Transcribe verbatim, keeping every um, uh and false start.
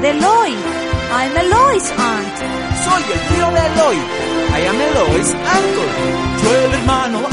de Eloy. I'm Eloy's aunt. Soy el tío de Eloy. I am Eloy's uncle. Yo el hermano